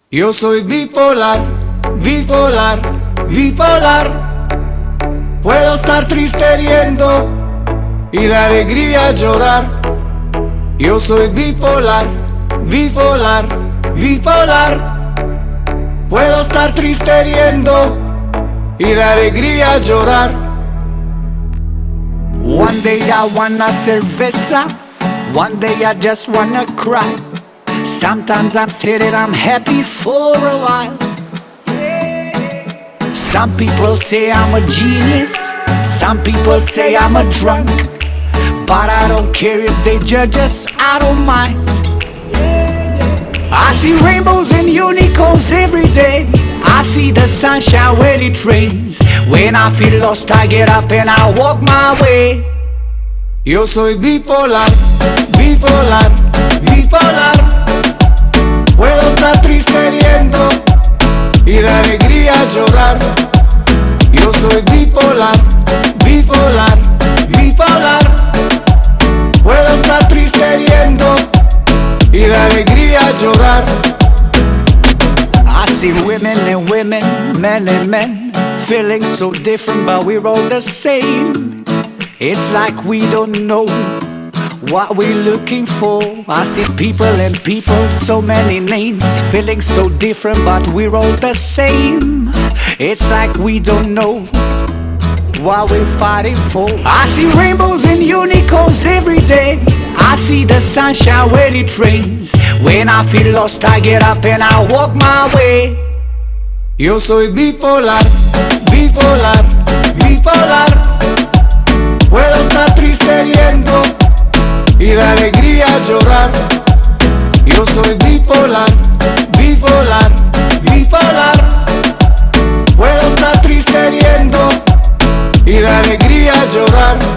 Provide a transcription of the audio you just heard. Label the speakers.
Speaker 1: Yo soy bipolar, bipolar, bipolar. Puedo estar triste riendo y de alegría llorar. Yo soy bipolar, bipolar, bipolar. Puedo estar triste riendo y de alegría llorar.
Speaker 2: One day I wanna cerveza, one day I just wanna cry. Sometimes I'm sad and I'm happy for a while. Some people say I'm a genius, some people say I'm a drunk, but I don't care if they judge us, I don't mind. I see rainbows and unicorns every day. I see the sunshine when it rains. When I feel lost I get up and I walk my way.
Speaker 1: Yo soy bipolar, bipolar, bipolar. Puedo estar triste riendo y de alegría llorar. Yo soy bipolar, bipolar, bipolar. Puedo estar triste riendo y de alegría llorar.
Speaker 2: I see women and women, men and men, feeling so different but we're all the same. It's like we don't know what we're looking for. I see people and people, so many names, feeling so different but we're all the same. It's like we don't know what we're fighting for. I see rainbows and unicorns every day. I see the sunshine when it rains. When I feel lost I get up and I walk my way.
Speaker 1: Yo soy bipolar, bipolar, bipolar. Puedo estar triste riendo y de alegría llorar. Yo soy bipolar, bipolar, bipolar. Puedo estar triste riendo y de alegría llorar.